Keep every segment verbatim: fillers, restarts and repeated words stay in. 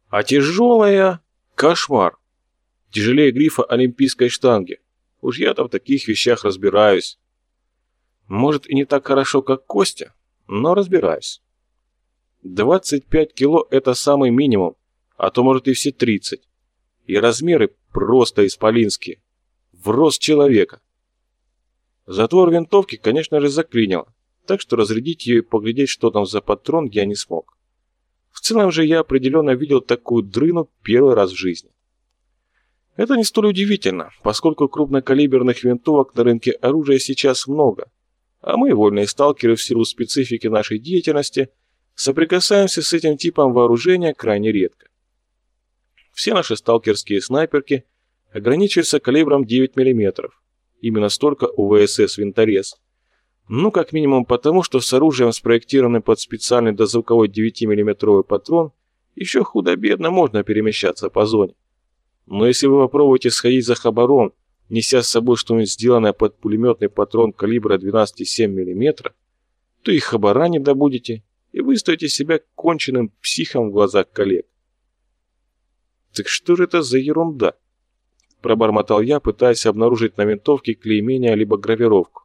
А тяжелая – кошмар. Тяжелее грифа олимпийской штанги. Уж я-то в таких вещах разбираюсь. Может, и не так хорошо, как Костя, но разбираюсь. двадцать пять кило – это самый минимум, а то, может, и все тридцать. И размеры просто исполинские. В рост человека. Затвор винтовки, конечно же, заклинило, так что разрядить ее и поглядеть, что там за патрон, я не смог. В целом же я определенно видел такую дрыну первый раз в жизни. Это не столь удивительно, поскольку крупнокалиберных винтовок на рынке оружия сейчас много, а мы, вольные сталкеры, в силу специфики нашей деятельности, соприкасаемся с этим типом вооружения крайне редко. Все наши сталкерские снайперки ограничиваются калибром девять миллиметров. Именно столько у ВСС «Винторез». Ну, как минимум потому, что с оружием, спроектированным под специальный дозвуковой девятимиллиметровый патрон, еще худо-бедно можно перемещаться по зоне. Но если вы попробуете сходить за хабаром, неся с собой что-нибудь сделанное под пулеметный патрон калибра двенадцать целых семь десятых миллиметра, то и хабара не добудете, и выставите себя конченным психом в глазах коллег. Так что же это за ерунда? Пробормотал я, пытаясь обнаружить на винтовке клеймение либо гравировку.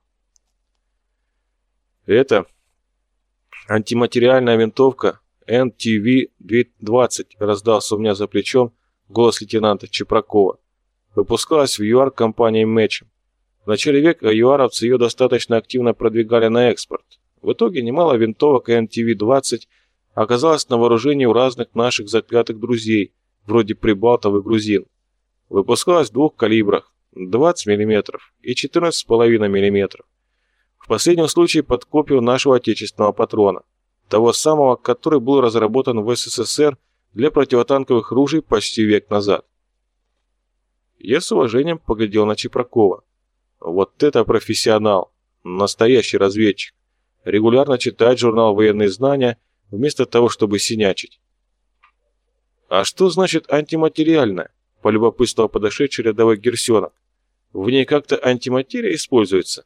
Это антиматериальная винтовка эн ти ви двадцать, раздался у меня за плечом голос лейтенанта Чепракова. Выпускалась в ЮАР компанией Мэчем. В начале века юаровцы ее достаточно активно продвигали на экспорт. В итоге немало винтовок эн ти ви двадцать оказалось на вооружении у разных наших заклятых друзей, вроде прибалтов и грузин. Выпускалась в двух калибрах – двадцать миллиметров и четырнадцать целых пять десятых миллиметра. В последнем случае под копию нашего отечественного патрона, того самого, который был разработан в СССР для противотанковых ружей почти век назад. Я с уважением поглядел на Чепракова. Вот это профессионал, настоящий разведчик. Регулярно читает журнал «Военные знания» вместо того, чтобы синячить. «А что значит антиматериальная?» — полюбопытствовал подошедший рядовой Герсенок. «В ней как-то антиматерия используется?»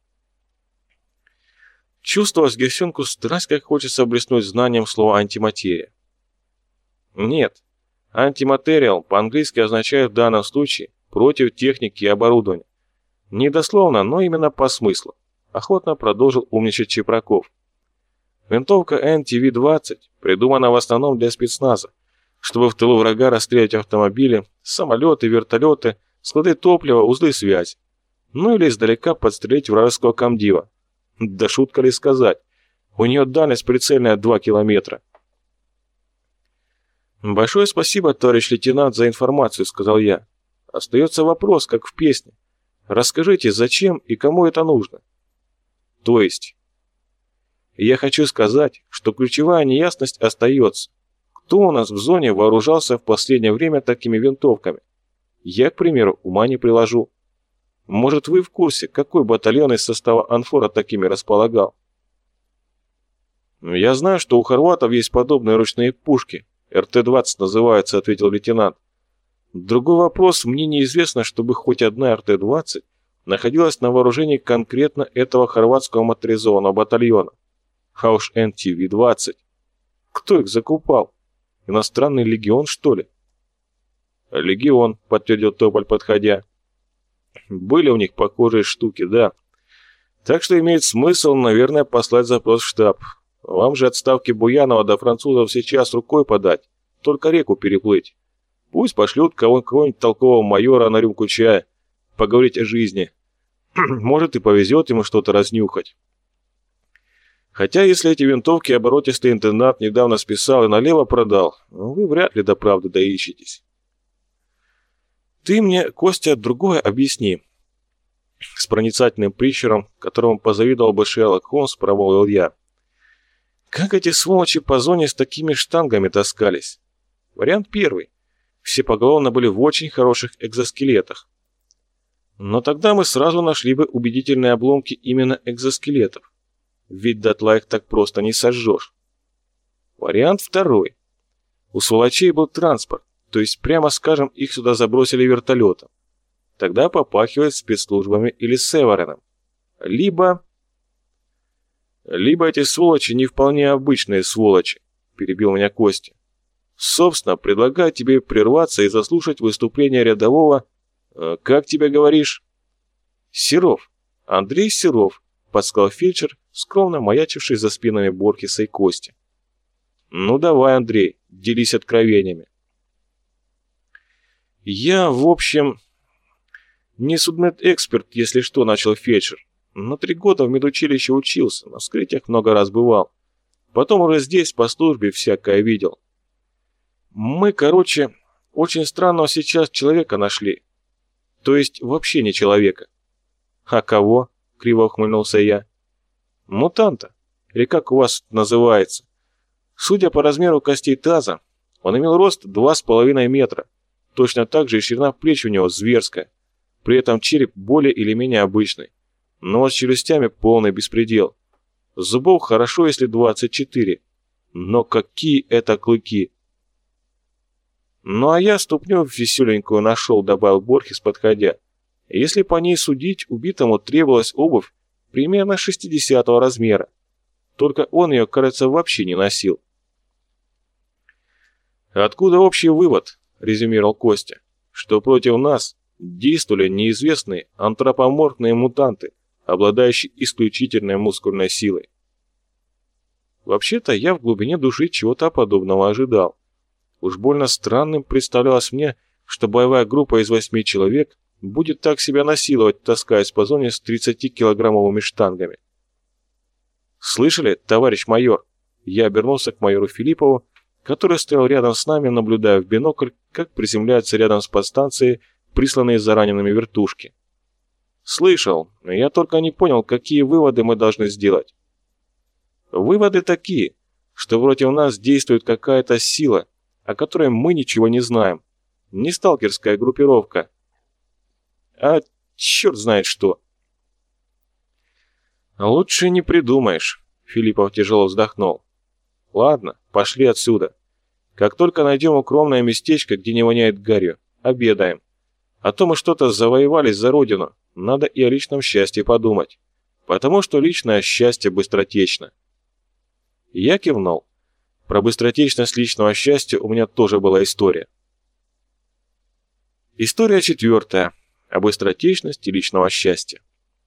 Чувствовалось Герсенку страсть, как хочется блеснуть знанием слова «антиматерия». Нет, антиматериал по-английски означает в данном случае «против техники и оборудования». Не дословно, но именно по смыслу. Охотно продолжил умничать Чепраков. Винтовка эн ти ви двадцать придумана в основном для спецназа, чтобы в тылу врага расстрелять автомобили, самолеты, вертолеты, склады топлива, узлы связи. Ну или издалека подстрелить вражеского комдива. Да шутка ли сказать, у нее дальность прицельная два километра. «Большое спасибо, товарищ лейтенант, за информацию», — сказал я. «Остается вопрос, как в песне. Расскажите, зачем и кому это нужно?» «То есть?» «Я хочу сказать, что ключевая неясность остается. Кто у нас в зоне вооружался в последнее время такими винтовками? Я, к примеру, ума не приложу. Может, вы в курсе, какой батальон из состава Анфора такими располагал?» «Я знаю, что у хорватов есть подобные ручные пушки. эр тэ двадцать называется», — ответил лейтенант. «Другой вопрос, мне неизвестно, чтобы хоть одна эр тэ двадцать находилась на вооружении конкретно этого хорватского моторизованного батальона. А уж эн ти ви двадцать. Кто их закупал? Иностранный легион, что ли?» «Легион», — подтвердил Тополь, подходя. «Были у них похожие штуки, да. Так что имеет смысл, наверное, послать запрос в штаб. Вам же от ставки Буянова до французов сейчас рукой подать, только реку переплыть. Пусть пошлют кого-нибудь толкового майора на рюмку чая, поговорить о жизни. Может, и повезет ему что-то разнюхать. Хотя, если эти винтовки оборотистый интендант недавно списал и налево продал, вы вряд ли до правды доищетесь». «Ты мне, Костя, другое объясни». С проницательным прищуром, которому позавидовал бы Шерлок Холмс, промолвил я. «Как эти сволочи по зоне с такими штангами таскались? Вариант первый. Все поголовно были в очень хороших экзоскелетах. Но тогда мы сразу нашли бы убедительные обломки именно экзоскелетов. Ведь дотла их так просто не сожжешь. Вариант второй. У сволочей был транспорт, то есть, прямо скажем, их сюда забросили вертолетом. Тогда попахивает спецслужбами или Северином. Либо... Либо эти сволочи не вполне обычные сволочи, перебил меня Костя. Собственно, предлагаю тебе прерваться и заслушать выступление рядового... Э, как тебя говоришь? Серов. Андрей Серов, подсказал фельдшер, скромно маячивший за спинами Борхеса и Кости. Ну давай, Андрей, делись откровениями. Я, в общем, не судмедэксперт, если что, начал фельдшер. На три года в медучилище учился, на вскрытиях много раз бывал. Потом уже здесь по службе всякое видел. Мы, короче, очень странного сейчас человека нашли. То есть вообще не человека. А кого? Криво ухмыльнулся я. Мутанта. Или как у вас называется. Судя по размеру костей таза, он имел рост два с половиной метра. Точно так же и ширина плеч у него зверская. При этом череп более или менее обычный. Но с челюстями полный беспредел. Зубов хорошо, если двадцать четыре. Но какие это клыки! Ну а я ступню веселенькую нашел, добавил Борхес, подходя. Если по ней судить, убитому требовалась обувь примерно шестидесятого размера. Только он ее, кажется, вообще не носил. «Откуда общий вывод?» – резюмировал Костя. «Что против нас действовали неизвестные антропоморфные мутанты, обладающие исключительной мускульной силой». Вообще-то я в глубине души чего-то подобного ожидал. Уж больно странным представлялось мне, что боевая группа из восьми человек будет так себя насиловать, таскаясь по зоне с тридцатикилограммовыми штангами. «Слышали, товарищ майор?» Я обернулся к майору Филиппову, который стоял рядом с нами, наблюдая в бинокль, как приземляются рядом с подстанцией присланные за ранеными вертушки. «Слышал, но я только не понял, какие выводы мы должны сделать». «Выводы такие, что против нас действует какая-то сила, о которой мы ничего не знаем. Не сталкерская группировка, а черт знает что». «Лучше не придумаешь», — Филиппов тяжело вздохнул. «Ладно, пошли отсюда. Как только найдем укромное местечко, где не воняет гарью, обедаем. А то мы что-то завоевались за родину, надо и о личном счастье подумать. Потому что личное счастье быстротечно». Я кивнул. Про быстротечность личного счастья у меня тоже была история. История четвертая. О быстротечности личного счастья.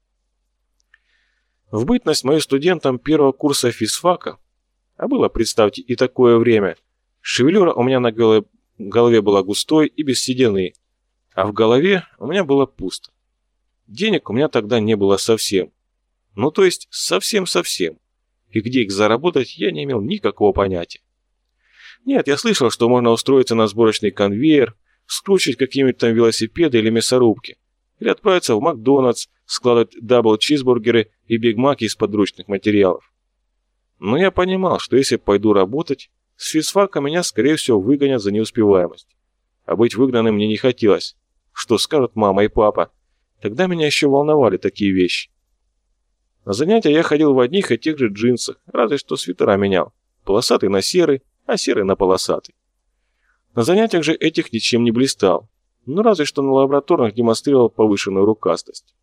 В бытность мою студентом первого курса физфака, а было, представьте, и такое время, шевелюра у меня на голове, голове была густой и без седины, а в голове у меня было пусто. Денег у меня тогда не было совсем. Ну, то есть совсем-совсем. И где их заработать, я не имел никакого понятия. Нет, я слышал, что можно устроиться на сборочный конвейер, скручивать какие-нибудь там велосипеды или мясорубки, или отправиться в Макдональдс, складывать дабл-чизбургеры и бигмаки из подручных материалов. Но я понимал, что если пойду работать, с физфака меня, скорее всего, выгонят за неуспеваемость. А быть выгнанным мне не хотелось. Что скажут мама и папа? Тогда меня еще волновали такие вещи. На занятия я ходил в одних и тех же джинсах, разве что свитера менял. Полосатый на серый, а серый на полосатый. На занятиях же этих ничем не блистал, но разве что на лабораторных демонстрировал повышенную рукастость.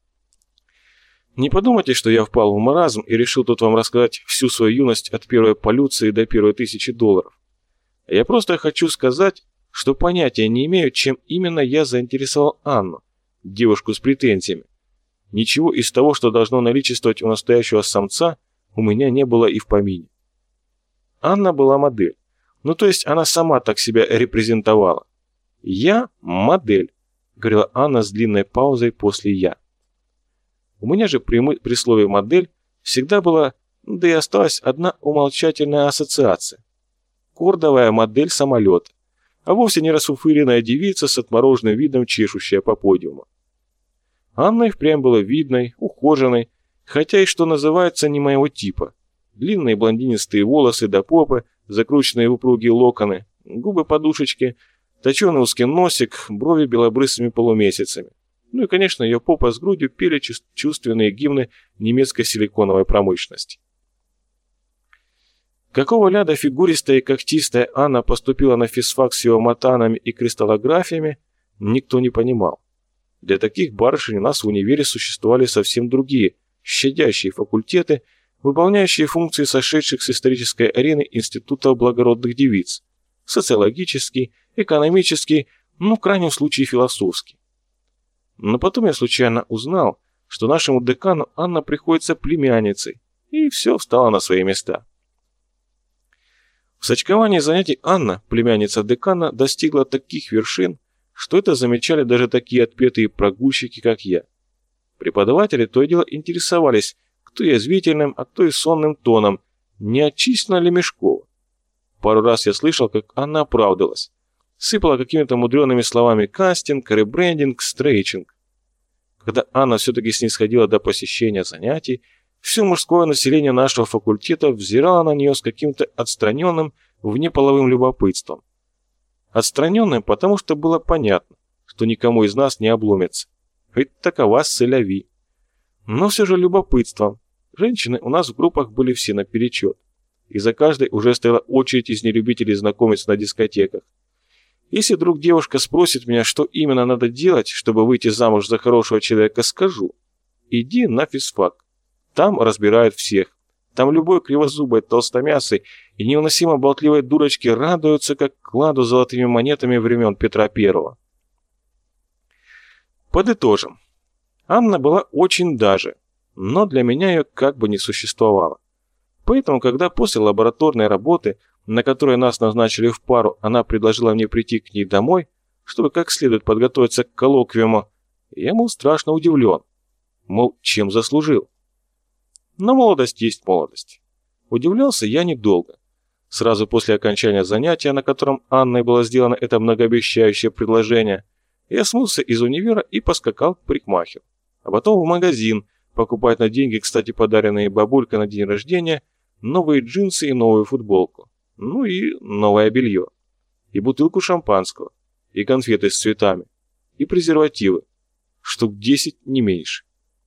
Не подумайте, что я впал в маразм и решил тут вам рассказать всю свою юность от первой полюции до первой тысячи долларов. Я просто хочу сказать, что понятия не имею, чем именно я заинтересовал Анну, девушку с претензиями. Ничего из того, что должно наличествовать у настоящего самца, у меня не было и в помине. Анна была модель. Ну, то есть она сама так себя репрезентовала. «Я модель», — говорила Анна с длинной паузой после «я». У меня же при, мы, при слове «модель» всегда была, да и осталась одна умолчательная ассоциация. Кордовая модель самолета, а вовсе не расфуфыренная девица с отмороженным видом, чешущая по подиуму. Анна и впрямь была видной, ухоженной, хотя и, что называется, не моего типа. Длинные блондинистые волосы до попы, закрученные в упругие локоны, губы подушечки, точеный узкий носик, брови белобрысыми полумесяцами. Ну и, конечно, ее попа с грудью пели чувственные гимны немецкой силиконовой промышленности. Какого ляда фигуристая и когтистая Анна поступила на физфак с его матанами и кристаллографиями, никто не понимал. Для таких барышень у нас в универе существовали совсем другие, щадящие факультеты, выполняющие функции сошедших с исторической арены институтов благородных девиц, социологический, экономический, ну, в крайнем случае, философский. Но потом я случайно узнал, что нашему декану Анна приходится племянницей, и все встало на свои места. В сочковании занятий Анна, племянница декана, достигла таких вершин, что это замечали даже такие отпетые прогульщики, как я. Преподаватели то и дело интересовались, кто язвительным, а кто и сонным тоном, не отчислена ли Мешкова. Пару раз я слышал, как Анна оправдывалась. Сыпала какими-то мудреными словами кастинг, ребрендинг, стрейчинг. Когда Анна все-таки снисходила до посещения занятий, все мужское население нашего факультета взирало на нее с каким-то отстраненным, внеполовым любопытством. Отстраненным, потому что было понятно, что никому из нас не обломится. Ведь такова селяви. Но все же любопытством. Женщины у нас в группах были все наперечет. И за каждой уже стояла очередь из нелюбителей знакомиться на дискотеках. Если вдруг девушка спросит меня, что именно надо делать, чтобы выйти замуж за хорошего человека, скажу: иди на физфак. Там разбирают всех. Там любой кривозубой, толстомясой и невыносимо болтливой дурочки радуются, как кладу с золотыми монетами времен Петра Первого. Подытожим. Анна была очень даже, но для меня ее как бы не существовало. Поэтому, когда после лабораторной работы, на которой нас назначили в пару, она предложила мне прийти к ней домой, чтобы как следует подготовиться к коллоквиуму, я, мол, страшно удивлен. Мол, чем заслужил? Но молодость есть молодость. Удивлялся я недолго. Сразу после окончания занятия, на котором Анной было сделано это многообещающее предложение, я смылся из универа и поскакал к парикмахеру. А потом в магазин, покупать на деньги, кстати, подаренные бабулькой на день рождения, новые джинсы и новую футболку. Ну и новое белье. И бутылку шампанского. И конфеты с цветами. И презервативы. Штук десять, не меньше.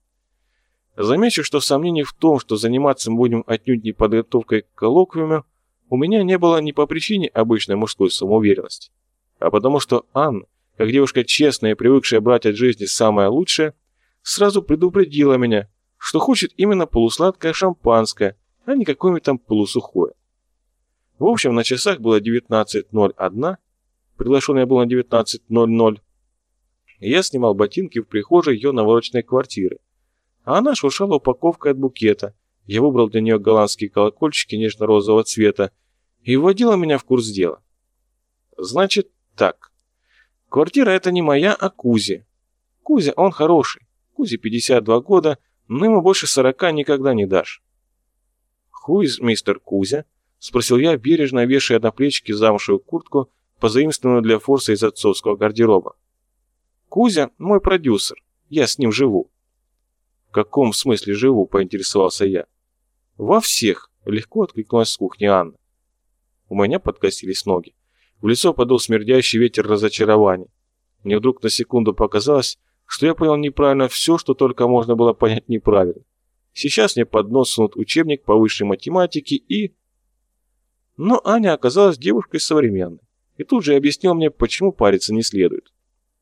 Замечу, что сомнений в том, что заниматься мы будем отнюдь не подготовкой к коллоквиуму, у меня не было не по причине обычной мужской самоуверенности, а потому что Анна, как девушка честная и привыкшая брать от жизни самое лучшее, сразу предупредила меня, что хочет именно полусладкое шампанское, а не какое-нибудь там полусухое. В общем, на часах было девятнадцать ноль один, приглашенный я был на девятнадцать ноль ноль, и я снимал ботинки в прихожей ее навороченной квартиры. А она шуршала упаковкой от букета. Я выбрал для нее голландские колокольчики нежно-розового цвета и вводила меня в курс дела. Значит так. Квартира эта не моя, а Кузи. Кузя, он хороший. Кузе пятьдесят два года, но ему больше сорока никогда не дашь. «Who is мистер Кузя?» — спросил я, бережно вешая на плечики замшевую куртку, позаимствованную для форса из отцовского гардероба. «Кузя — мой продюсер. Я с ним живу». «В каком смысле живу?» — поинтересовался я. «Во всех!» — легко откликнулась с кухни Анна. У меня подкосились ноги. В лицо подул смердящий ветер разочарования. Мне вдруг на секунду показалось, что я понял неправильно все, что только можно было понять неправильно. Сейчас мне под нос сунут учебник по высшей математике и... Но Аня оказалась девушкой современной. И тут же объяснил мне, почему париться не следует.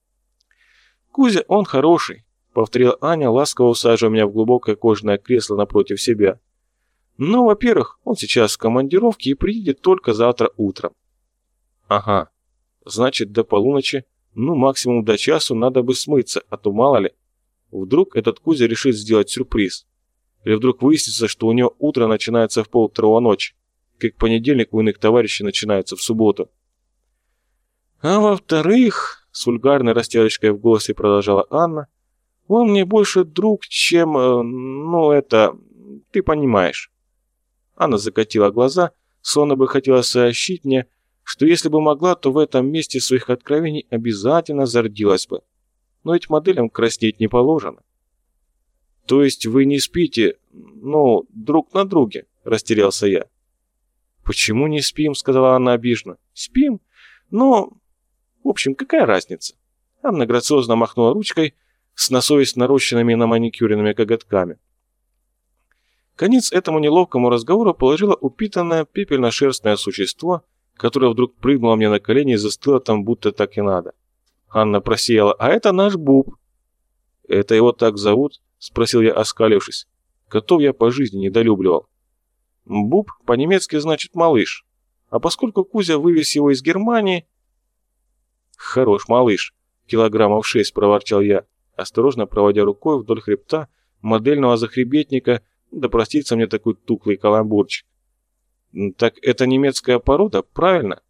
«Кузя, он хороший», — повторила Аня, ласково усаживая меня в глубокое кожаное кресло напротив себя. «Но, во-первых, он сейчас в командировке и приедет только завтра утром». «Ага, значит, до полуночи, ну, максимум до часу надо бы смыться, а то мало ли. Вдруг этот Кузя решит сделать сюрприз. Или вдруг выяснится, что у него утро начинается в полвторого ночи, как понедельник у иных товарищей начинается в субботу». «А во-вторых, — с вульгарной растяжечкой в голосе продолжала Анна, — он мне больше друг, чем, ну, это, ты понимаешь». Анна закатила глаза, словно бы хотела сообщить мне, что если бы могла, то в этом месте своих откровений обязательно зардилась бы. Но ведь моделям краснеть не положено. «То есть вы не спите, ну, друг на друге?» – растерялся я. «Почему не спим?» – сказала Анна обиженно. «Спим? Но, в общем, какая разница?» Анна грациозно махнула ручкой с на совесть нарощенными на маникюренными коготками. Конец этому неловкому разговору положило упитанное пепельно-шерстное существо, которое вдруг прыгнуло мне на колени и застыло там, будто так и надо. Анна просияла: «А это наш Буб». «Это его так зовут?» — спросил я, оскалившись. Котов я по жизни недолюбливал. «Буб по-немецки значит малыш, А поскольку Кузя вывез его из Германии... Хорош малыш, килограммов шесть, проворчал я, осторожно проводя рукой вдоль хребта модельного захребетника, да простится мне такой тухлый каламбурчик. Так это немецкая порода, правильно?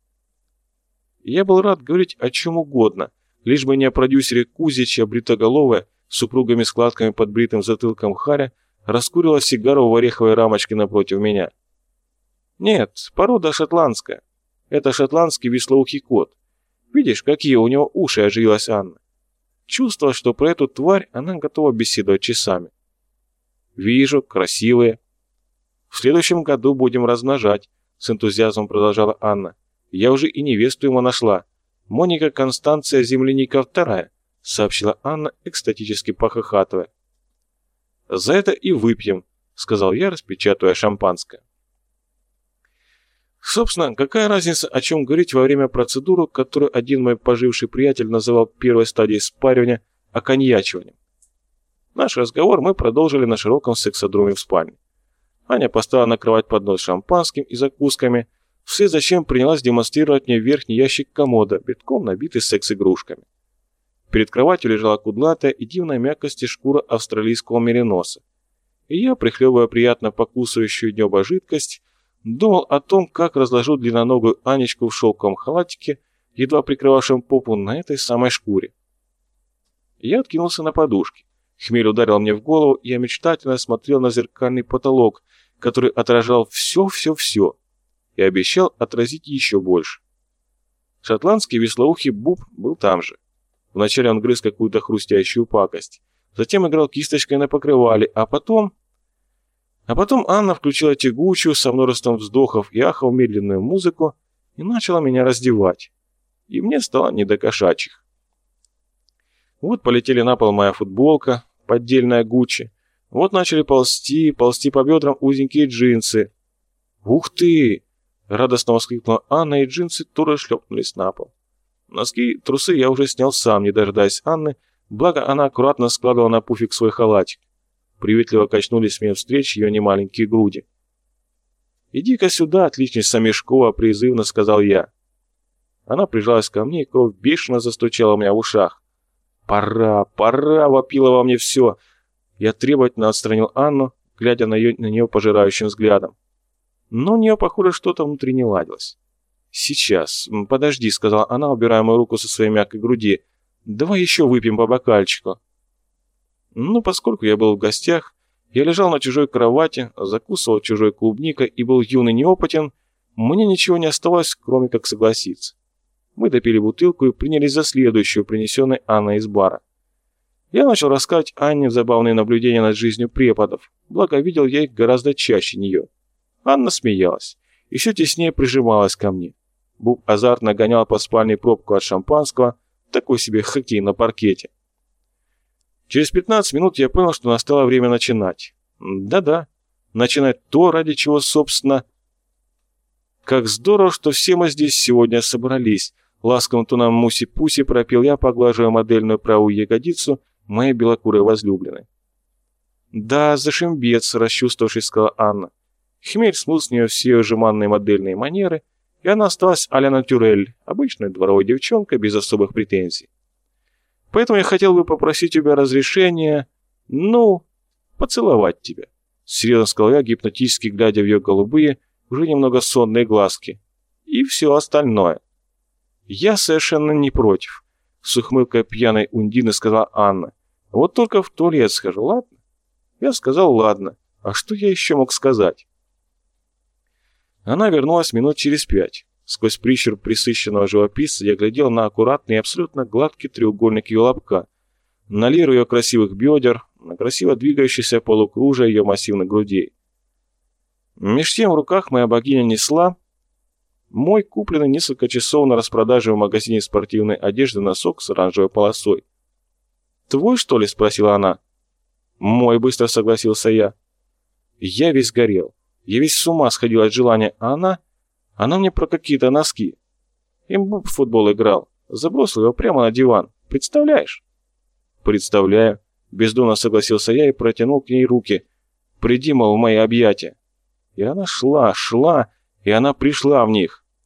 Я был рад говорить о чем угодно, лишь бы не о продюсере Кузе, чья бритоголовая, с супругами складками под бритым затылком харя, раскурила сигару в ореховой рамочке напротив меня. Нет, порода шотландская. Это шотландский вислоухий кот. Видишь, какие у него уши, оживилась Анна. Чувствовала, что про эту тварь она готова беседовать часами. Вижу, красивые. В следующем году будем размножать, с энтузиазмом продолжала Анна. Я уже и невесту ему нашла. Моника Констанция Земляника вторая, сообщила Анна, экстатически похохатывая. За это и выпьем, сказал я, распечатывая шампанское. Собственно, какая разница, о чем говорить во время процедуры, которую один мой поживший приятель называл первой стадией спаривания оконьячиванием. Наш разговор мы продолжили на широком сексодроме в спальне. Аня поставила на кровать поднос с шампанским и закусками, вслед за чем принялась демонстрировать мне верхний ящик комода, битком набитый секс-игрушками. Перед кроватью лежала кудлатая и дивной мягкости шкура австралийского мериноса. И я, прихлебывая приятно покусывающую небо жидкость, думал о том, как разложу длинноногую Анечку в шелковом халатике, едва прикрывавшем попу на этой самой шкуре. Я откинулся на подушки. Хмель ударил мне в голову, и я мечтательно смотрел на зеркальный потолок, который отражал все-все-все, и обещал отразить еще больше. Шотландский вислоухий Буб был там же. Вначале он грыз какую-то хрустящую пакость, затем играл кисточкой на покрывале, а потом... А потом Анна включила тягучую, со множеством вздохов и ахов медленную музыку и начала меня раздевать. И мне стало не до кошачьих. Вот полетели на пол моя футболка, поддельная Гуччи. Вот начали ползти, ползти по бедрам узенькие джинсы. «Ух ты!» — радостно воскликнула Анна, и джинсы тоже шлепнулись на пол. Носки, трусы я уже снял сам, не дожидаясь Анны, благо она аккуратно складывала на пуфик свой халатик. Приветливо качнулись мне встречи ее немаленькие груди. «Иди-ка сюда, отличница Мешкова», — призывно сказал я. Она прижалась ко мне, и кровь бешено застучала у меня в ушах. «Пора, пора!» — вопило во мне все. Я требовательно отстранил Анну, глядя на, ее, на нее пожирающим взглядом. Но у нее, похоже, что-то внутри не ладилось. «Сейчас, подожди», — сказала она, убирая мою руку со своей мягкой груди. «Давай еще выпьем по бокальчику». Ну, поскольку я был в гостях, я лежал на чужой кровати, закусывал чужой клубникой и был юн и неопытен, мне ничего не оставалось, кроме как согласиться. Мы допили бутылку и принялись за следующую, принесенной Анной из бара. Я начал рассказывать Анне забавные наблюдения над жизнью преподов, благо видел я их гораздо чаще нее. Анна смеялась, еще теснее прижималась ко мне. Буб азартно гонял по спальне пробку от шампанского, такой себе хоккей на паркете. Через пятнадцать минут я понял, что настало время начинать. Да-да, начинать то, ради чего, собственно... Как здорово, что все мы здесь сегодня собрались. Ласковым тоном муси-пуси пропел я, поглаживая модельную правую ягодицу моей белокурой возлюбленной. Да, зашимбец, расчувствовавшись, сказала Анна. Хмель смыл с нее все ее жеманные модельные манеры, и она осталась а-ля натюрель, обычная дворовая девчонка без особых претензий. Поэтому я хотел бы попросить у тебя разрешения, ну, поцеловать тебя. Серьезно сказал я, гипнотически глядя в ее голубые, уже немного сонные глазки. И все остальное. Я совершенно не против, с ухмылкой пьяной Ундины сказала Анна. Вот только в туалет схожу, ладно? Я сказал ладно. А что я еще мог сказать? Она вернулась минут через пять. Сквозь прищур присыщенного живописца я глядел на аккуратный и абсолютно гладкий треугольник ее лобка, на лиру ее красивых бедер, на красиво двигающийся полукружие ее массивных грудей. Меж тем в руках моя богиня несла мой купленный несколько часов на распродаже в магазине спортивной одежды носок с оранжевой полосой. «Твой, что ли?» — спросила она. «Мой», — быстро согласился я. Я весь горел, я весь с ума сходил от желания, а она... Она мне про какие-то носки. Им Буб в футбол играл. Забросил его прямо на диван. Представляешь? Представляю. Бездумно согласился я и протянул к ней руки. Приди, мол, в мои объятия. И она шла, шла, и она пришла в них.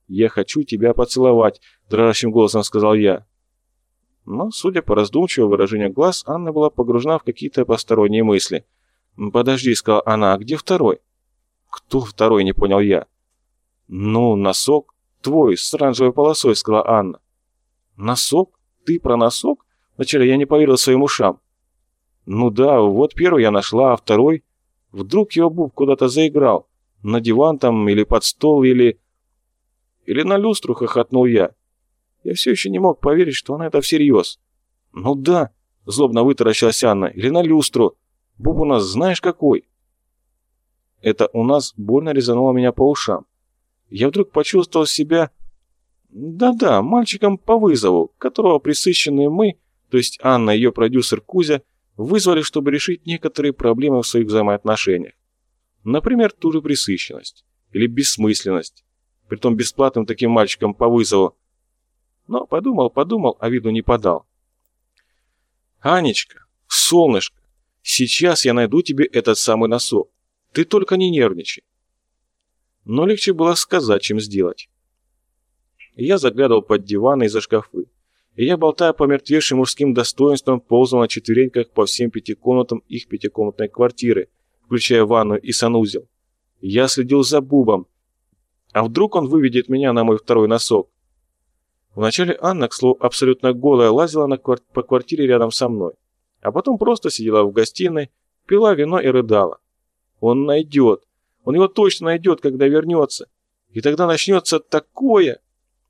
«Я хочу тебя поцеловать», – дрожащим голосом сказал я. Но, судя по раздумчивому выражению глаз, Анна была погружена в какие-то посторонние мысли. «Подожди», – сказала она, – «а где второй?» «Кто второй?» – не понял я. «Ну, носок. Твой, с оранжевой полосой», – сказала Анна. «Носок? Ты про носок?» Вначале я не поверил своим ушам. «Ну да, вот первый я нашла, а второй...» Вдруг его Буб куда-то заиграл. На диван там, или под стол, или... Или на люстру, хохотнул я. Я все еще не мог поверить, что она это всерьез. «Ну да», — злобно вытаращилась Анна, — «или на люстру. Буб у нас знаешь какой?» Это «у нас» больно резануло меня по ушам. Я вдруг почувствовал себя... Да-да, мальчиком по вызову, которого присыщенные мы, то есть Анна и ее продюсер Кузя, вызвали, чтобы решить некоторые проблемы в своих взаимоотношениях. Например, ту же пресыщенность или бессмысленность, притом бесплатным таким мальчиком по вызову. Но подумал, подумал, а виду не подал. «Анечка, солнышко, сейчас я найду тебе этот самый носок. Ты только не нервничай». Но легче было сказать, чем сделать. Я заглядывал под диваны и за шкафы. И я, болтая помертвевшим мужским достоинством, ползал на четвереньках по всем пяти комнатам их пятикомнатной квартиры, включая ванную и санузел. Я следил за Бубом. А вдруг он выведет меня на мой второй носок? Вначале Анна, к слову, абсолютно голая, лазила на квар- по квартире рядом со мной. А потом просто сидела в гостиной, пила вино и рыдала. Он найдет. Он его точно найдет, когда вернется. И тогда начнется такое...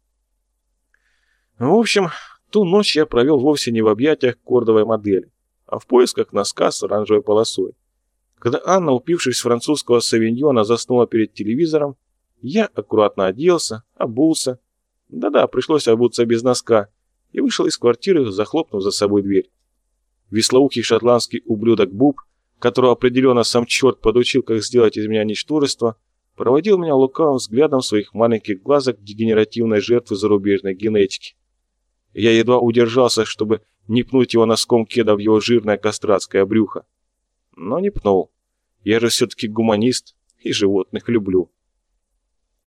В общем, ту ночь я провел вовсе не в объятиях кордовой модели, а в поисках носка с оранжевой полосой. Когда Анна, упившись французского савиньона, заснула перед телевизором, я аккуратно оделся, обулся. Да-да, пришлось обуться без носка, и вышел из квартиры, захлопнув за собой дверь. Вислоухий шотландский ублюдок Буб, которого определенно сам черт подучил, как сделать из меня ничтожество, проводил меня лукавым взглядом своих маленьких глазок дегенеративной жертвы зарубежной генетики. Я едва удержался, чтобы не пнуть его носком кеда в его жирное кастратское брюхо. Но не пнул. Я же все-таки гуманист и животных люблю.